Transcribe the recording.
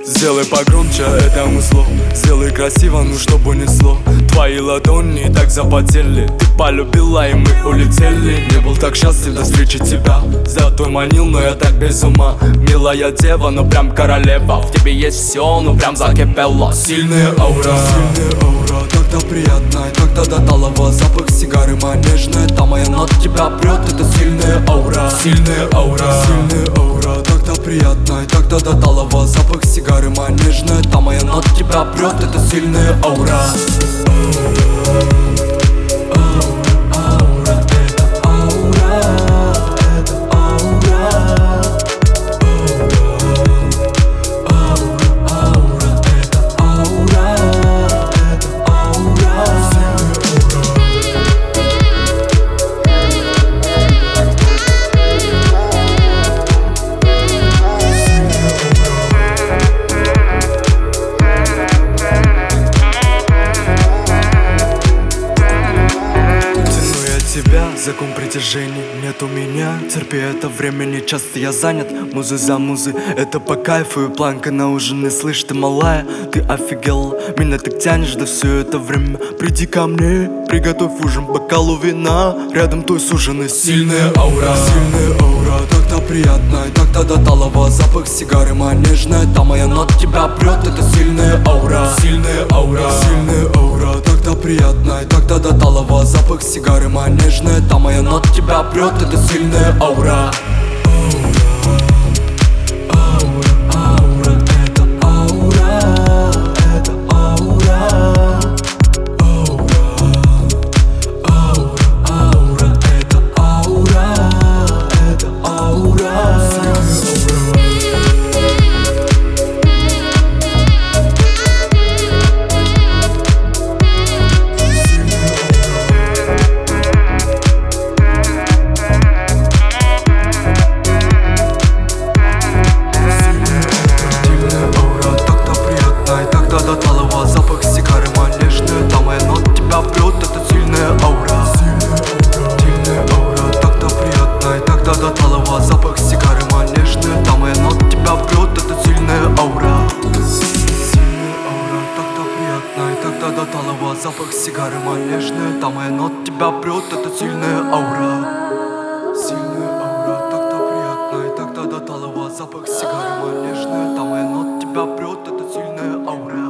Сделай погромче это музло, сделай красиво, ну чтобы несло. Твои ладони так запотели, ты полюбила и мы улетели. Не был так счастлив до встречи тебя, золотой манил, но я так без ума. Милая дева, ну прям королева, в тебе есть все, ну прям закипело. Сильная аура, так-то приятно, и так-то до талого. Запах сигары манежная, там моя над тебя прет, это сильная аура. Сильная аура, так-то приятно, и так-то до талого. Запах сигары манежная, там моя над тебя прет, это сильная аура. Закон притяжения нет у меня. Терпи это время, не часто я занят. Музы за музы, это по кайфу. И планка на ужин, не слышь, ты малая. Ты офигела, меня так тянешь, да все это время. Приди ко мне, приготовь ужин, бокалу вина. Рядом той суженый. Сильная аура, так-то приятно, и так-то до талого. Запах сигары манежная, там моя над тебя прет, это сильная аура. Сильная аура, так-то приятно, и так-то до талого. Запах сигары манежная, там моя над тебя прет, это сильная аура. Запах сигары манежная, там моя над тебя прет, это сильная аура. Сильная аура, так-то приятно, и так-то до талого. Запах сигары манежная, там моя над тебя прет, это сильная аура. Сильная аура, так-то приятно, и так-то до талого. Запах сигары манежная, там моя над тебя прет, это сильная аура. Сильная аура, так-то приятно, и так-то до талого. Запах сигары манежная, там моя над тебя прет, это сильная аура.